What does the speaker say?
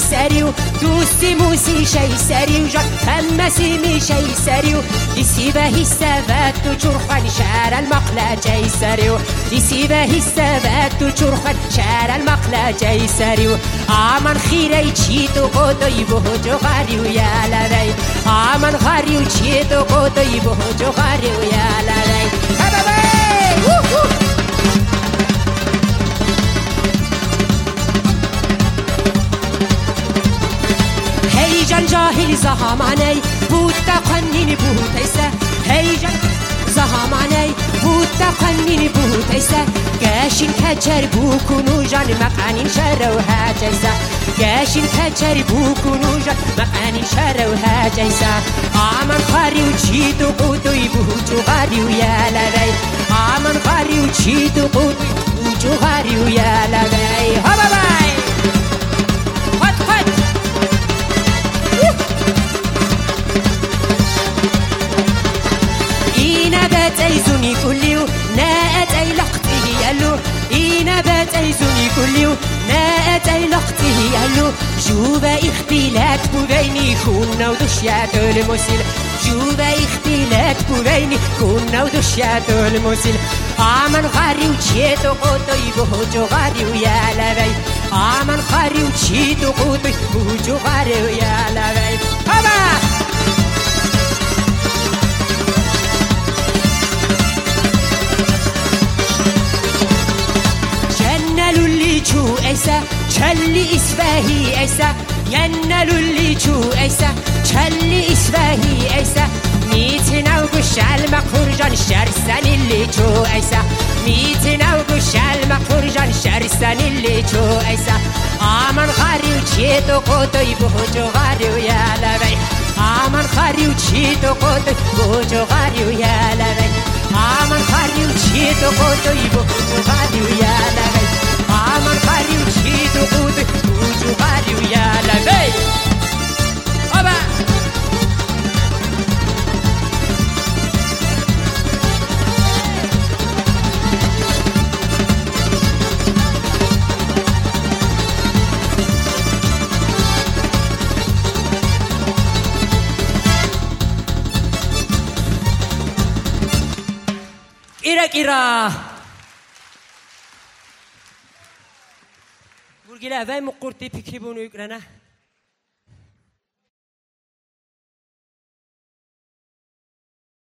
سری و دوستی موسی شی سری و جان همسی میشی سری و دیسی به حسابت و چرخان شهر المقلع سری و دیسی به حسابت و چرخان شهر المقلع سری و آمن خیره چی تو قدای بهجو غری و یالوی آمن غری و چی تو قدای بهجو غری و یالوی هیجان جاهل زهامانی بود تقنین بود ایسا هیجان زهامانی بود تقنین بود ایسا گشین کچر بو کنو جان مقانین شر و حج ایسا گشین کچر بو کنو جان مقانین شر و حج ایسا آمن خاری و چی تو قدوی بوجو غاری و یالوی آمن خاری و چی تو قدوی بوجو غاری و یالوی ها بابای بتأيزوني كليو ناتي لقته يالو إينا بتأيزوني كليو ناتي لقته يالو جوبا اختلاف بيني كنا ودشيات المسيل جوبا اختلاف بيني كنا ودشيات المسيل آمن غاري وشيتو قطي بهجو غاري ويا لبي آمن غاري وشيتو قطي بهجو غاري ويا لبي چو ایسا چلی اسفاهی ایسا ینلو لی چو ایسا چلی اسفاهی ایسا میتناو گشال مقهور جان شرسانی لی چو ایسا میتناو گشال مقهور جان شرسانی لی چو ایسا آمن خاری و چی تو قطعی بهجو غاری و یالوی آمن خاری و چی تو قطعی بهجو غاری و یالوی آمن خاری و چی تو قطعی بهجو غاری و یالوی آمن خاری و چی تو قطعی بهجو غاری و یالوی آبا Kira Burgila ve mukurti pikri bunu yüklene